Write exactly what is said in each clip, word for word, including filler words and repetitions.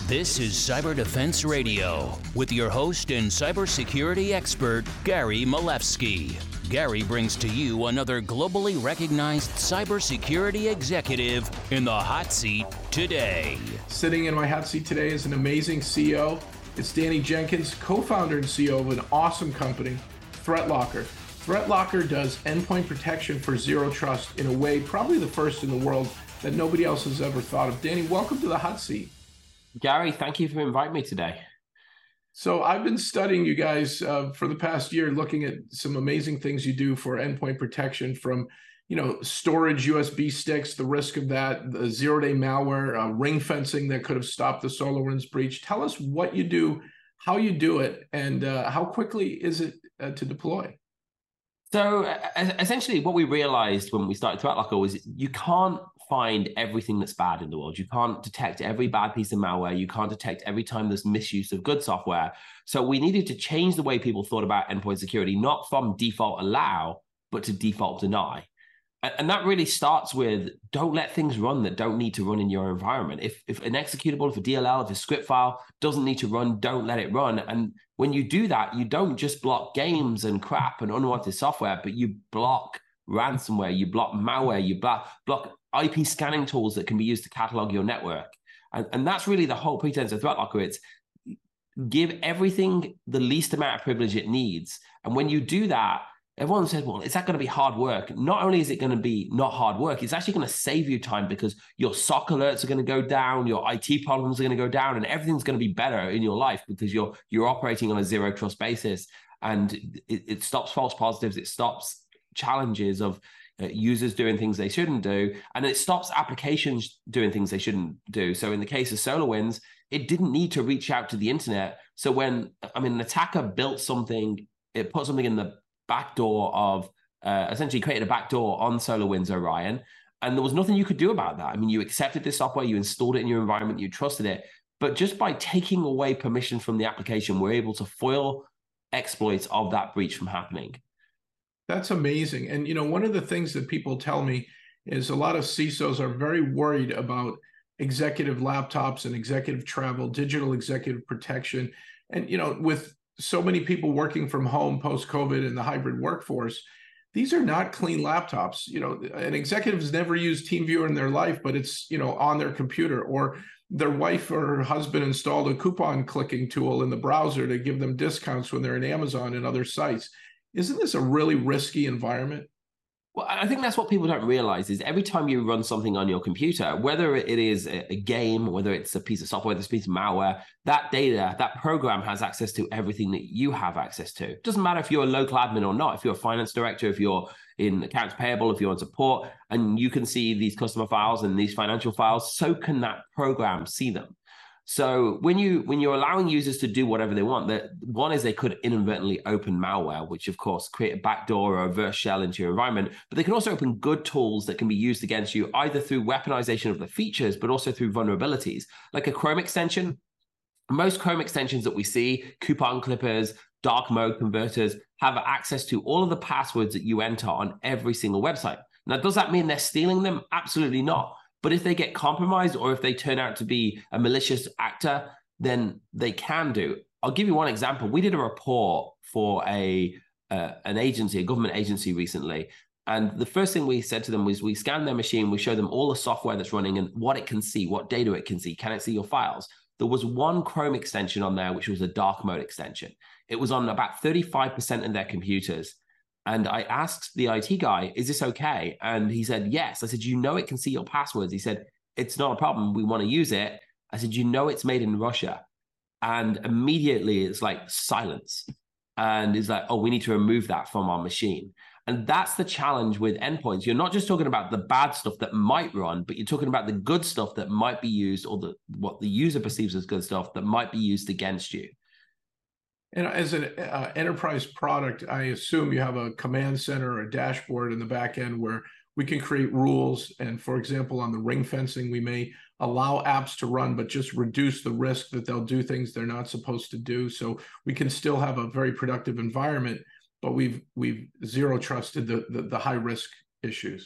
This is Cyber Defense Radio with your host and cybersecurity expert, Gary Malevsky. Gary brings to you another globally recognized cybersecurity executive in the hot seat today. Sitting in my hot seat today is an amazing C E O. It's Danny Jenkins, co-founder and C E O of an awesome company, ThreatLocker. ThreatLocker does endpoint protection for zero trust in a way probably the first in the world that nobody else has ever thought of. Danny, welcome to the hot seat. Gary, thank you for inviting me today. So I've been studying you guys uh, for the past year, looking at some amazing things you do for endpoint protection, from, you know, storage U S B sticks, the risk of that, the zero-day malware, uh, ring fencing that could have stopped the SolarWinds breach. Tell us what you do, how you do it, and uh, how quickly is it uh, to deploy? So uh, essentially what we realized when we started ThreatLocker was you can't find everything that's bad in the world. You can't detect every bad piece of malware. You can't detect every time there's misuse of good software. So we needed to change the way people thought about endpoint security, not from default allow, but to default deny. And that really starts with, don't let things run that don't need to run in your environment. If, if an executable, if a D L L, if a script file doesn't need to run, don't let it run. And when you do that, you don't just block games and crap and unwanted software, but you block ransomware, you block malware, you block, block I P scanning tools that can be used to catalog your network. And, and that's really the whole pretense of ThreatLocker. It's give everything the least amount of privilege it needs. And when you do that, everyone says, well, is that going to be hard work? Not only is it going to be not hard work, it's actually going to save you time, because your S O C alerts are going to go down, your I T problems are going to go down, and everything's going to be better in your life because you're you're operating on a zero trust basis. And it, it stops false positives, it stops challenges of uh, users doing things they shouldn't do, and it stops applications doing things they shouldn't do. So in the case of SolarWinds, it didn't need to reach out to the internet. So when, I mean, an attacker built something, it put something in the backdoor of uh, essentially created a backdoor on SolarWinds Orion, and there was nothing you could do about that. I mean, you accepted this software, you installed it in your environment, you trusted it, but just by taking away permission from the application, we're able to foil exploits of that breach from happening. That's amazing. And, you know, one of the things that people tell me is a lot of C I S Os are very worried about executive laptops and executive travel, digital executive protection. And, you know, with so many people working from home post-COVID in the hybrid workforce, these are not clean laptops. You know, an executive has never used TeamViewer in their life, but it's, you know, on their computer, or their wife or husband installed a coupon clicking tool in the browser to give them discounts when they're in Amazon and other sites. Isn't this a really risky environment? Well, I think that's what people don't realize is every time you run something on your computer, whether it is a game, whether it's a piece of software, this piece of malware, that data, that program has access to everything that you have access to. It doesn't matter if you're a local admin or not, if you're a finance director, if you're in accounts payable, if you're on support, and you can see these customer files and these financial files, so can that program see them. So when you when you're allowing users to do whatever they want, that one is they could inadvertently open malware, which of course create a backdoor or a reverse shell into your environment, but they can also open good tools that can be used against you either through weaponization of the features, but also through vulnerabilities, like a Chrome extension. Most Chrome extensions that we see, coupon clippers, dark mode converters, have access to all of the passwords that you enter on every single website. Now, does that mean they're stealing them? Absolutely not. But if they get compromised, or if they turn out to be a malicious actor, then they can do. I'll give you one example. We did a report for a uh, an agency, a government agency recently. And the first thing we said to them was we scanned their machine, we showed them all the software that's running and what it can see, what data it can see. Can it see your files? There was one Chrome extension on there, which was a dark mode extension. It was on about thirty-five percent of their computers. And I asked the I T guy, is this okay? And he said, yes. I said, you know it can see your passwords. He said, it's not a problem. We want to use it. I said, you know it's made in Russia. And immediately it's like silence. And it's like, oh, we need to remove that from our machine. And that's the challenge with endpoints. You're not just talking about the bad stuff that might run, but you're talking about the good stuff that might be used, or the what the user perceives as good stuff that might be used against you. And as an uh, enterprise product, I assume you have a command center or a dashboard in the back end where we can create rules. And for example, on the ring fencing, we may allow apps to run, but just reduce the risk that they'll do things they're not supposed to do. So we can still have a very productive environment, but we've we've zero trusted the, the, the high risk issues.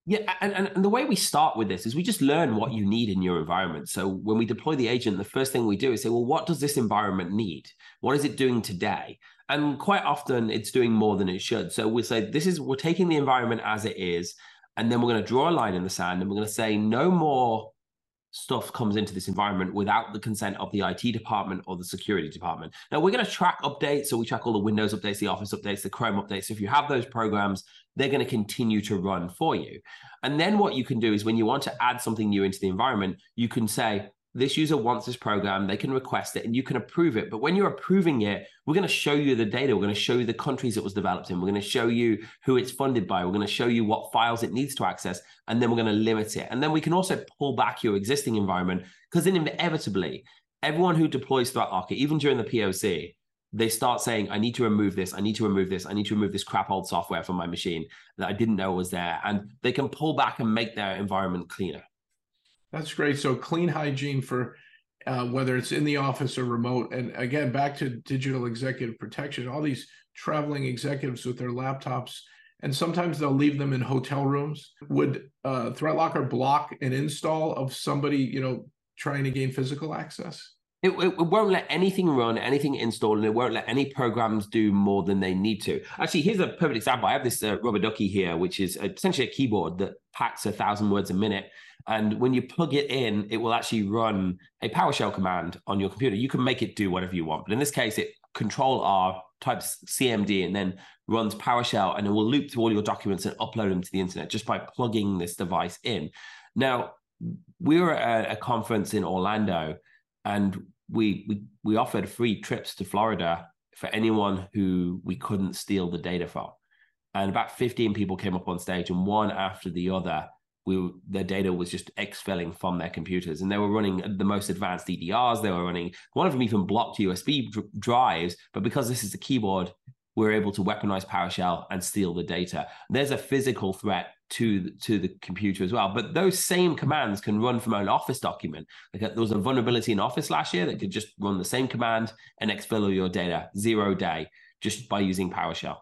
Yeah, and, and the way we start with this is we just learn what you need in your environment. So when we deploy the agent, the first thing we do is say, well, what does this environment need? What is it doing today? And quite often it's doing more than it should. So we say, this is, we're taking the environment as it is, and then we're going to draw a line in the sand, and we're going to say no more stuff comes into this environment without the consent of the I T department or the security department. Now, we're going to track updates. So we track all the Windows updates, the Office updates, the Chrome updates. So if you have those programs, they're going to continue to run for you. And then what you can do is when you want to add something new into the environment, you can say, this user wants this program, they can request it and you can approve it. But when you're approving it, we're going to show you the data. We're going to show you the countries it was developed in. We're going to show you who it's funded by. We're going to show you what files it needs to access. And then we're going to limit it. And then we can also pull back your existing environment, because then inevitably, everyone who deploys ThreatLocker, even during the P O C, they start saying, I need to remove this. I need to remove this. I need to remove this crap old software from my machine that I didn't know was there. And they can pull back and make their environment cleaner. That's great. So clean hygiene for uh, whether it's in the office or remote. And again, back to digital executive protection, all these traveling executives with their laptops, and sometimes they'll leave them in hotel rooms. Would uh, ThreatLocker block an install of somebody, you know, trying to gain physical access? It, it, it won't let anything run, anything install, and it won't let any programs do more than they need to. Actually, here's a perfect example. I have this uh, rubber ducky here, which is essentially a keyboard that packs a thousand words a minute. And when you plug it in, it will actually run a PowerShell command on your computer. You can make it do whatever you want. But in this case, it Control R, types C M D, and then runs PowerShell, and it will loop through all your documents and upload them to the internet just by plugging this device in. Now, we were at a conference in Orlando, and we, we, we offered free trips to Florida for anyone who we couldn't steal the data from. And about fifteen people came up on stage, and one after the other, we their data was just exfilling from their computers, and they were running the most advanced D D Rs. They were running, one of them even blocked U S B drives, but because this is a keyboard, we're able to weaponize PowerShell and steal the data. There's a physical threat to, to the computer as well, but those same commands can run from an Office document. Like there was a vulnerability in Office last year that could just run the same command and exfil all your data zero day just by using PowerShell.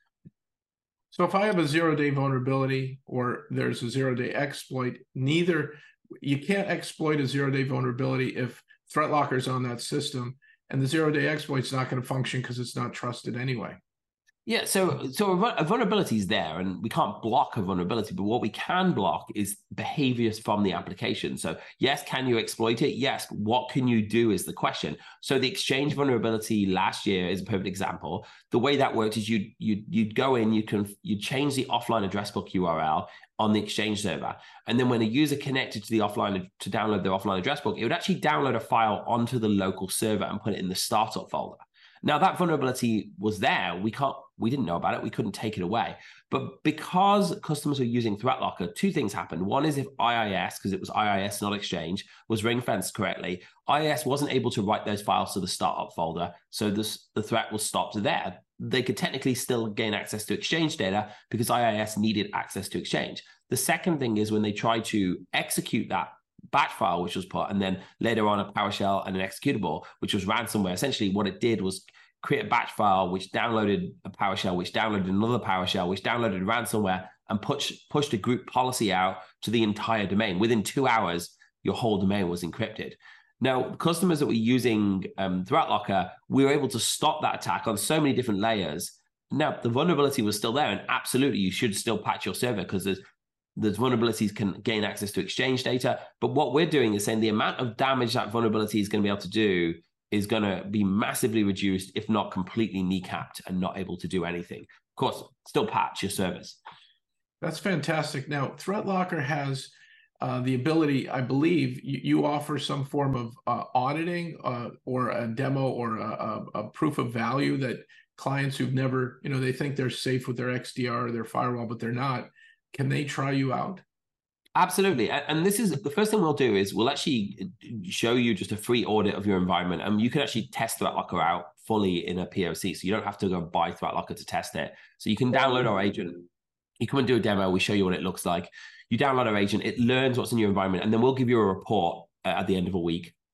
So if I have a zero-day vulnerability or there's a zero-day exploit, neither, you can't exploit a zero-day vulnerability if ThreatLocker is on that system, and the zero-day exploit's not going to function because it's not trusted anyway. Yeah, so so a vulnerability is there, and we can't block a vulnerability, but what we can block is behaviors from the application. So yes, can you exploit it? Yes, but what can you do is the question. So the Exchange vulnerability last year is a perfect example. The way that worked is you'd, you'd, you'd go in, you can you change the offline address book U R L on the Exchange server, and then when a user connected to the offline to download their offline address book, it would actually download a file onto the local server and put it in the startup folder. Now that vulnerability was there. We can't, we didn't know about it. We couldn't take it away. But because customers are using ThreatLocker, two things happened. One is if I I S, because it was I I S, not Exchange, was ring-fenced correctly, I I S wasn't able to write those files to the startup folder. So this, the threat was stopped there. They could technically still gain access to Exchange data because I I S needed access to Exchange. The second thing is when they tried to execute that batch file, which was put, and then later on a PowerShell and an executable, which was ransomware. Essentially what it did was create a batch file, which downloaded a PowerShell, which downloaded another PowerShell, which downloaded ransomware, and push, pushed a group policy out to the entire domain. Within two hours, your whole domain was encrypted. Now, customers that were using um, ThreatLocker, we were able to stop that attack on so many different layers. Now, the vulnerability was still there, and absolutely, you should still patch your server because there's Those vulnerabilities can gain access to Exchange data. But what we're doing is saying the amount of damage that vulnerability is going to be able to do is going to be massively reduced, if not completely kneecapped and not able to do anything. Of course, still patch your servers. That's fantastic. Now, ThreatLocker has uh, the ability, I believe, you, you offer some form of uh, auditing uh, or a demo or a, a, a proof of value that clients who've never, you know, they think they're safe with their X D R or their firewall, but they're not. Can they try you out? Absolutely. And this is the first thing we'll do is we'll actually show you just a free audit of your environment. And you can actually test ThreatLocker out fully in a P O C. So you don't have to go buy ThreatLocker to test it. So you can download our agent. You come and do a demo. We show you what it looks like. You download our agent. It learns what's in your environment. And then we'll give you a report at the end of a week.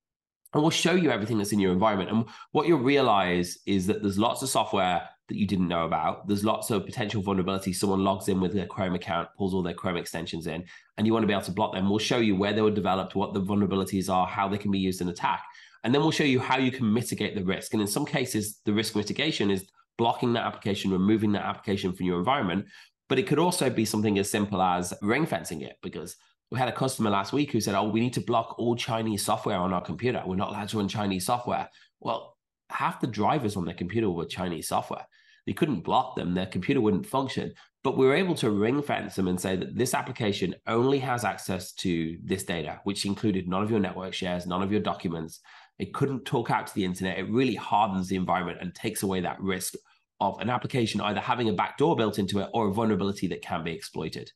And we'll show you everything that's in your environment. And what you'll realize is that there's lots of software that you didn't know about. There's lots of potential vulnerabilities. Someone logs in with their Chrome account, pulls all their Chrome extensions in, and you want to be able to block them. We'll show you where they were developed, what the vulnerabilities are, how they can be used in attack. And then we'll show you how you can mitigate the risk. And in some cases, the risk mitigation is blocking that application, removing that application from your environment. But it could also be something as simple as ring fencing it, because we had a customer last week who said, oh, we need to block all Chinese software on our computer. We're not allowed to run Chinese software. Well, half the drivers on their computer were Chinese software. They couldn't block them. Their computer wouldn't function. But we were able to ring fence them and say that this application only has access to this data, which included none of your network shares, none of your documents. It couldn't talk out to the internet. It really hardens the environment and takes away that risk of an application either having a backdoor built into it or a vulnerability that can be exploited.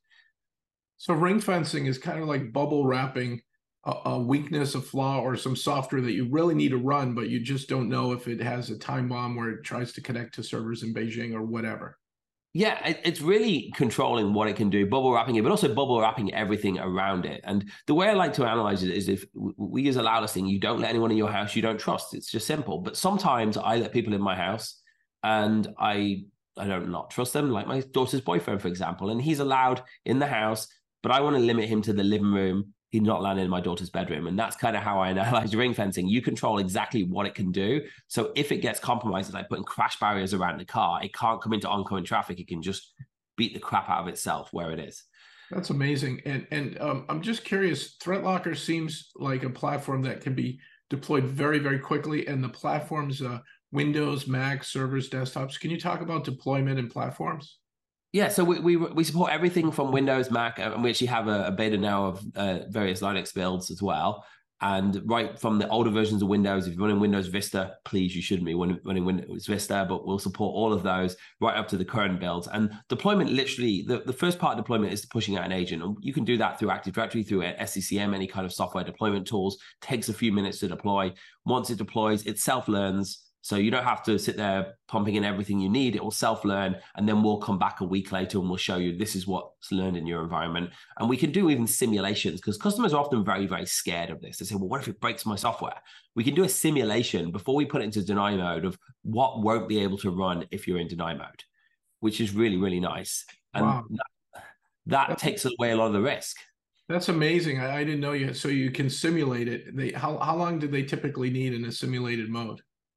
So ring fencing is kind of like bubble wrapping a, a weakness, a flaw, or some software that you really need to run, but you just don't know if it has a time bomb where it tries to connect to servers in Beijing or whatever. Yeah, it, it's really controlling what it can do, bubble wrapping it, but also bubble wrapping everything around it. And the way I like to analyze it is if we use a loud listing, you don't let anyone in your house you don't trust. It's just simple. But sometimes I let people in my house and I I don't not trust them, like my daughter's boyfriend, for example, and he's allowed in the house, but I want to limit him to the living room. He's not allowed in my daughter's bedroom. And that's kind of how I analyze ring fencing. You control exactly what it can do. So if it gets compromised, like putting crash barriers around the car, it can't come into oncoming traffic. It can just beat the crap out of itself where it is. That's amazing. And, and um, I'm just curious, ThreatLocker seems like a platform that can be deployed very, very quickly. And the platforms, uh, Windows, Mac, servers, desktops. Can you talk about deployment and platforms? Yeah, so we, we we support everything from Windows, Mac, and we actually have a, a beta now of uh, various Linux builds as well. And right from the older versions of Windows, if you're running Windows Vista, please, you shouldn't be running Windows Vista, but we'll support all of those right up to the current builds. And deployment, literally, the, the first part of deployment is pushing out an agent. And you can do that through Active Directory, through S C C M, any kind of software deployment tools. Takes a few minutes to deploy. Once it deploys, it self-learns. So you don't have to sit there pumping in everything you need. It will self-learn, and then we'll come back a week later and we'll show you this is what's learned in your environment. And we can do even simulations, because customers are often very, very scared of this. They say, well, what if it breaks my software? We can do a simulation before we put it into deny mode of what won't be able to run if you're in deny mode, which is really, really nice. And wow. that, that takes away a lot of the risk. That's amazing. I, I didn't know you. So you can simulate it. They, how, how long do they typically need in a simulated mode?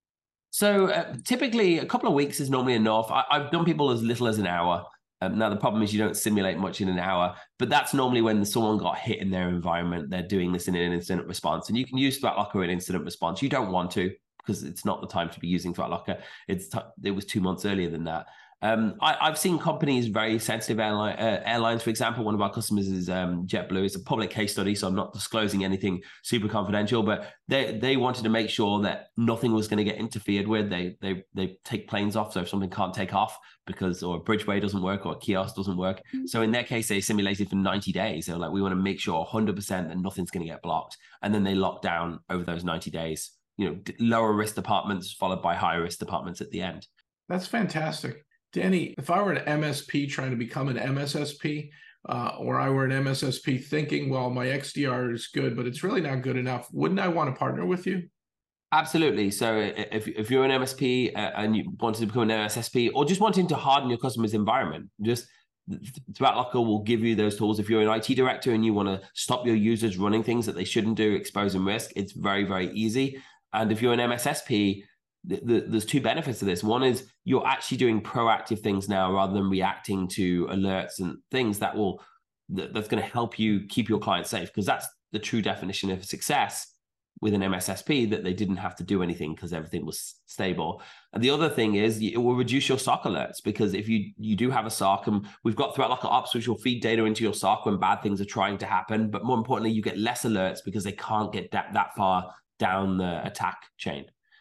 So uh, typically a couple of weeks is normally enough. I, I've done people as little as an hour. Um, now, the problem is you don't simulate much in an hour, but that's normally when someone got hit in their environment. They're doing this in an incident response, and you can use ThreatLocker in incident response. You don't want to, because it's not the time to be using ThreatLocker. It's t- it was two months earlier than that. Um, I, I've seen companies, very sensitive airline, uh, airlines, for example. One of our customers is um, JetBlue. It's a public case study, so I'm not disclosing anything super confidential, but they they wanted to make sure that nothing was going to get interfered with. They they they take planes off, so if something can't take off because or a bridgeway doesn't work or a kiosk doesn't work. Mm-hmm. So in their case, they simulated for ninety days. They were like, we want to make sure one hundred percent that nothing's going to get blocked. And then they locked down over those ninety days, you know, lower risk departments followed by higher risk departments at the end. That's fantastic. Danny, if I were an M S P trying to become an M S S P, uh, or I were an M S S P thinking, well, my X D R is good, but it's really not good enough, wouldn't I want to partner with you? Absolutely. So if, if you're an M S P uh, and you wanted to become an M S S P, or just wanting to harden your customer's environment, just ThreatLocker will give you those tools. If you're an I T director and you want to stop your users running things that they shouldn't do, exposing risk, it's very, very easy. And if you're an M S S P, The, the, there's two benefits to this. One is you're actually doing proactive things now rather than reacting to alerts and things that will that, that's going to help you keep your clients safe, because that's the true definition of success with an M S S P, that they didn't have to do anything because everything was stable. And the other thing is it will reduce your S O C alerts, because if you you do have a S O C, and we've got ThreatLocker Ops, which will feed data into your S O C when bad things are trying to happen, but more importantly, you get less alerts because they can't get that, that far down the attack chain.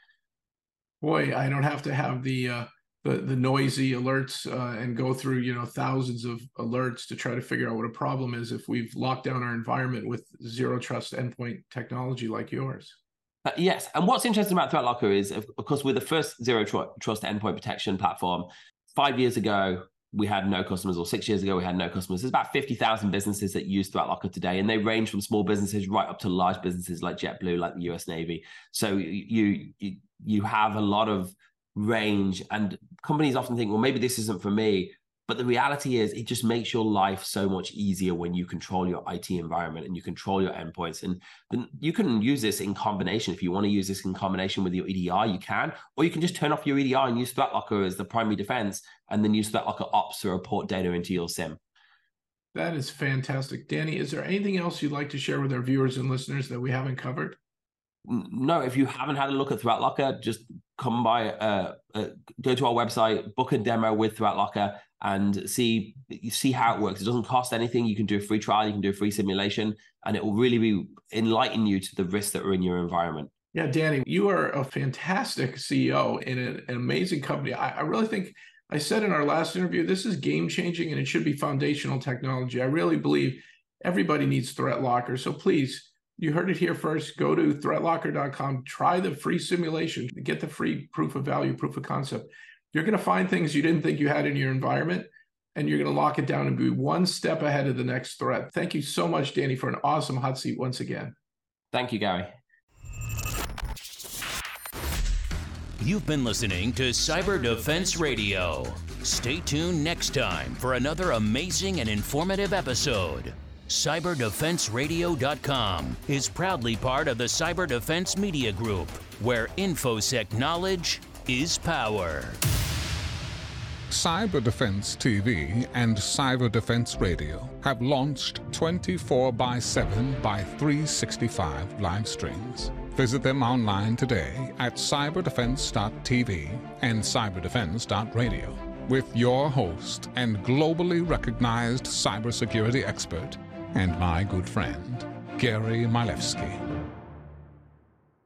Boy, I don't have to have the uh, the, the noisy alerts uh, and go through, you know, thousands of alerts to try to figure out what a problem is if we've locked down our environment with zero trust endpoint technology like yours. Uh, yes, and what's interesting about ThreatLocker is, of course, we're the first zero tr- trust endpoint protection platform. Five years ago, we had no customers, or six years ago, we had no customers. There's about fifty thousand businesses that use ThreatLocker today, and they range from small businesses right up to large businesses like JetBlue, like the U S Navy. So you, you, you have a lot of range, and companies often think, well, maybe this isn't for me. But the reality is it just makes your life so much easier when you control your I T environment and you control your endpoints. And then you can use this in combination. If you want to use this in combination with your E D R, you can, or you can just turn off your E D R and use ThreatLocker as the primary defense, and then use ThreatLocker Ops to report data into your SIEM. That is fantastic. Danny, is there anything else you'd like to share with our viewers and listeners that we haven't covered? No, if you haven't had a look at ThreatLocker, just come by, uh, uh, go to our website, book a demo with ThreatLocker, and see see how it works. It doesn't cost anything. You can do a free trial, you can do a free simulation, and it will really be enlighten you to the risks that are in your environment. Yeah, Danny, you are a fantastic C E O in an, an amazing company. I, I really think, I said in our last interview, this is game changing and it should be foundational technology. I really believe everybody needs ThreatLocker. So please, you heard it here first. Go to threat locker dot com, try the free simulation, get the free proof of value, proof of concept. You're going to find things you didn't think you had in your environment, and you're going to lock it down and be one step ahead of the next threat. Thank you so much, Danny, for an awesome hot seat once again. Thank you, Gary. You've been listening to Cyber Defense Radio. Stay tuned next time for another amazing and informative episode. cyber defense radio dot com is proudly part of the Cyber Defense Media Group, where InfoSec knowledge is power. Cyber Defense T V and Cyber Defense Radio have launched twenty-four by seven by three sixty-five live streams. Visit them online today at cyber defense dot t v and cyber defense dot radio with your host and globally recognized cybersecurity expert and my good friend, Gary Milewski.